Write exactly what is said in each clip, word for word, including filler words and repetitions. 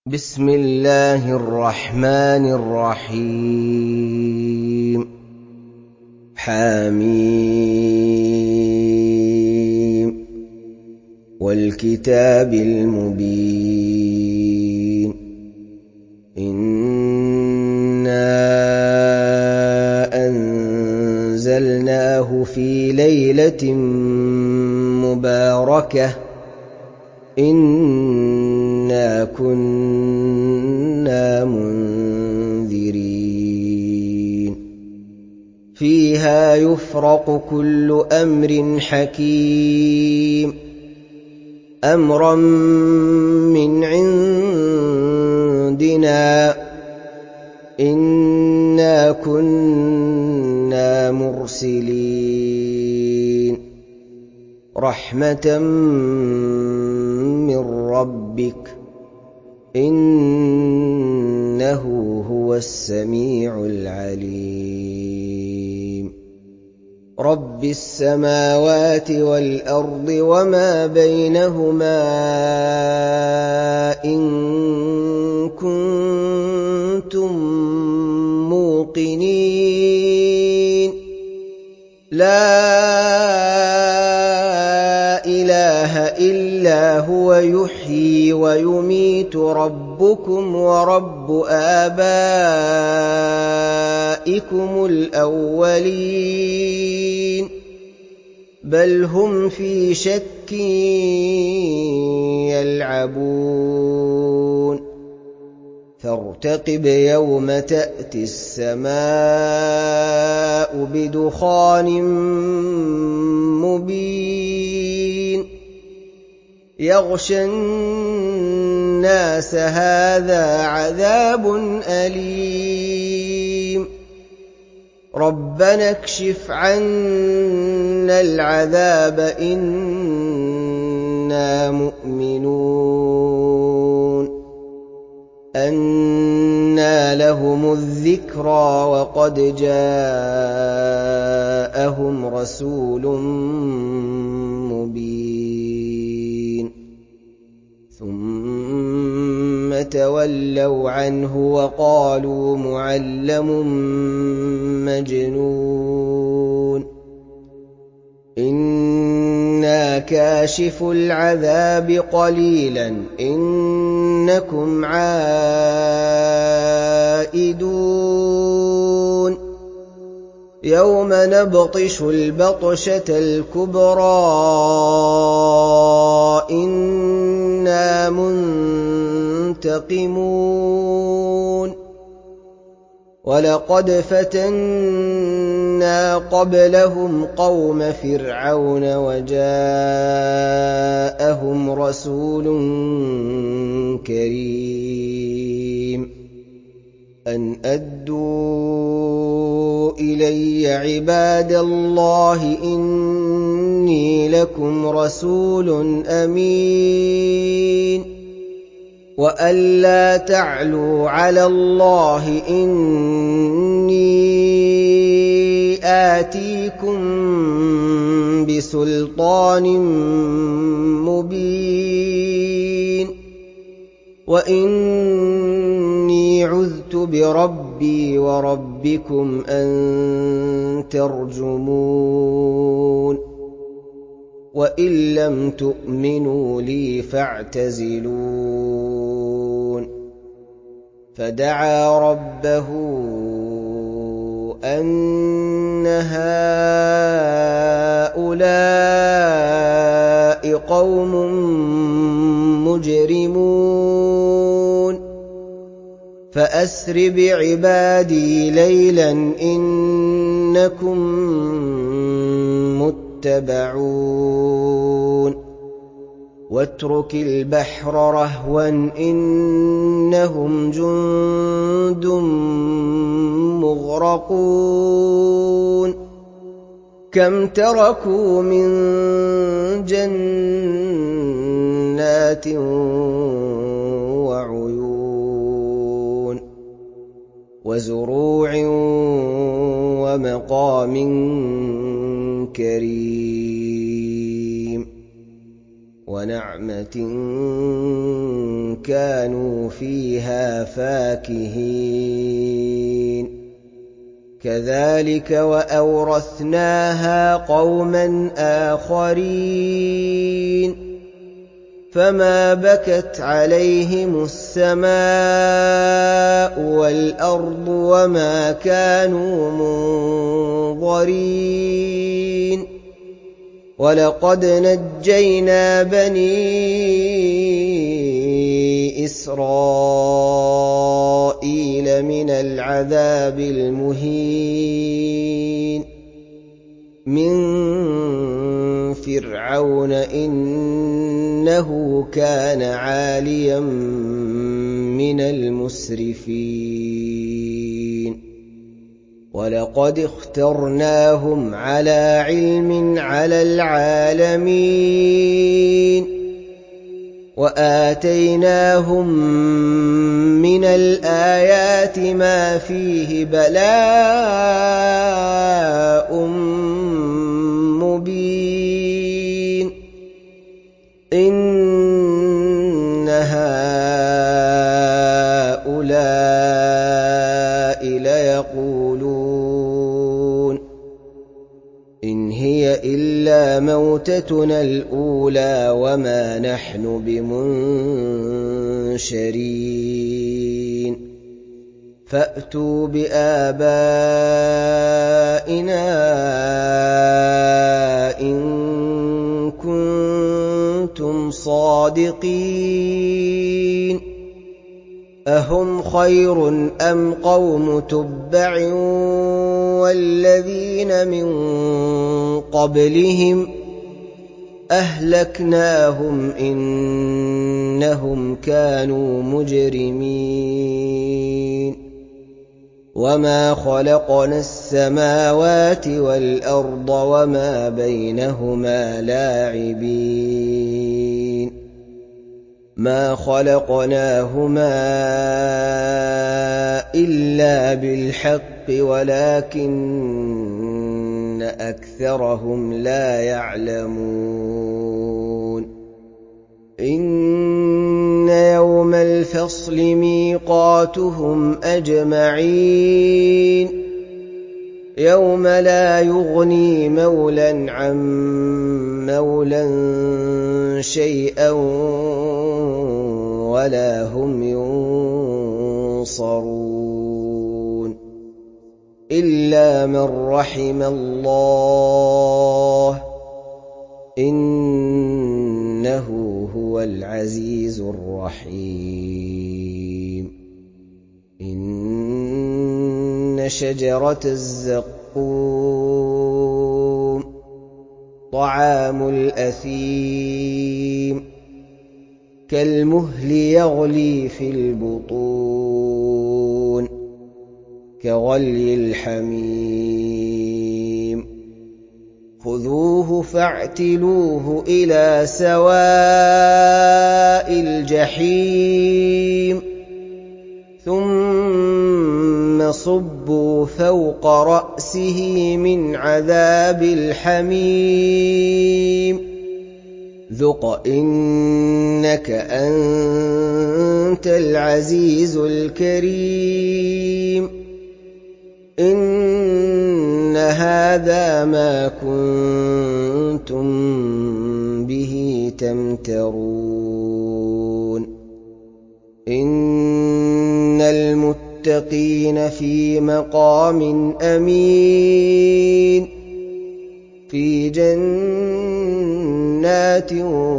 بسم الله الرحمن الرحيم حميم والكتاب المبين إنا أنزلناه في ليلة مباركة إنا كنا منذرين فيها يفرق كل أمر حكيم أمرا من عندنا إنا كنا مرسلين رحمة من ربك إنه هو السميع العليم رب السماوات والأرض وما بينهما إن كنتم موقنين لا إله إلا هو يحيي ويميت ربكم ورب آبائكم الأولين بل هم في شك يلعبون فارتقب يوم تأتي السماء بدخان مبين يغشى الناس هذا عذاب أليم ربنا اكشف عنا العذاب إنا مؤمنون أنى لهم الذكرى وقد جاءهم رسول مبين ثم تولوا عنه وقالوا معلم مجنون إنا كاشف العذاب قليلا إنكم عائدون يوم نبطش البطشة الكبرى إنا منتقمون ولقد فتنا قبلهم قوم فرعون وجاءهم رسول كريم أن أدوا إلي عباد الله إني لكم رسول أمين وأن لا تعلوا على الله إني آتيكم بسلطان مبين وإني عذت بربي وربكم أن ترجمون وإن لم تؤمنوا لي فاعتزلون فدعا ربه أن هؤلاء قوم مجرمون فأسر بعبادي ليلا إنكم متبعون واترك البحر رهوا إنهم جند مغرقون كم تركوا من جنات وعيون وزروع ومقام كريم ونعمة كانوا فيها فاكهين كذلك وأورثناها قوما آخرين فما بكت عليهم السماء والأرض وما كانوا منظرين ولقد نجينا بني إسرائيل من العذاب المهين من فرعون إنه كان عاليا من المسرفين ولقد اخترناهم على علم على العالمين وآتيناهم من الآيات ما فيه بلاء مبين إن هؤلاء ليقولون إن هي إلا موتتنا الأولى وما نحن بمنشرين فأتوا بآبائنا إن كنتم صادقين أهم خير أم قوم تبع والذين من قبلهم أهلكناهم إنهم كانوا مجرمين وما خلقنا السماوات والأرض وما بينهما لاعبين ما خلقناهما إلا بالحق ولكن أكثرهم لا يعلمون إن يوم الفصل ميقاتهم أجمعين يوم لا يغني مولى عن مولى شيئا ولا هم ينصرون إلا من رحم الله إنه هو العزيز الرحيم إن شجرة الزقوم طعام الأثيم كالمهل يغلي في البطون كغلي الحميم خذوه فاعتلوه إلى سواء الجحيم ثم صبوا فوق رأسه من عذاب الحميم ذق إنك أنت العزيز الكريم إن هذا ما كنتم به تمترون إن المتقين في مقام أمين في جنات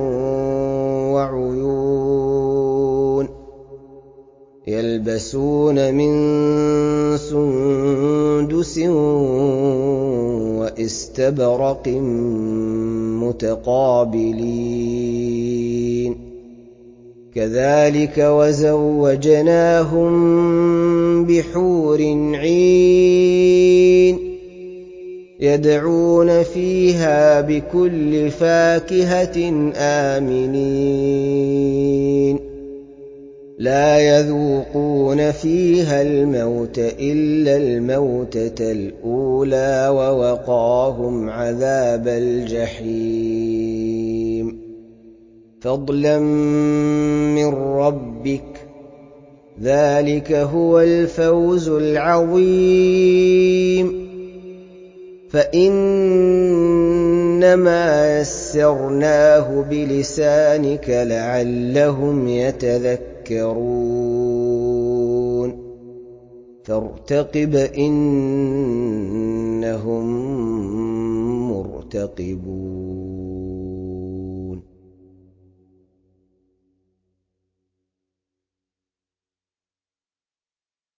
وعيون يلبسون من سندس واستبرق متقابلين كذلك وزوجناهم بحور عين يدعون فيها بكل فاكهة آمنين لا يذوقون فيها الموت إلا الموتة الأولى ووقاهم عذاب الجحيم فضلا من ربك ذلك هو الفوز العظيم فإنما يسرناه بلسانك لعلهم يتذكرون فارتقب إنهم مرتقبون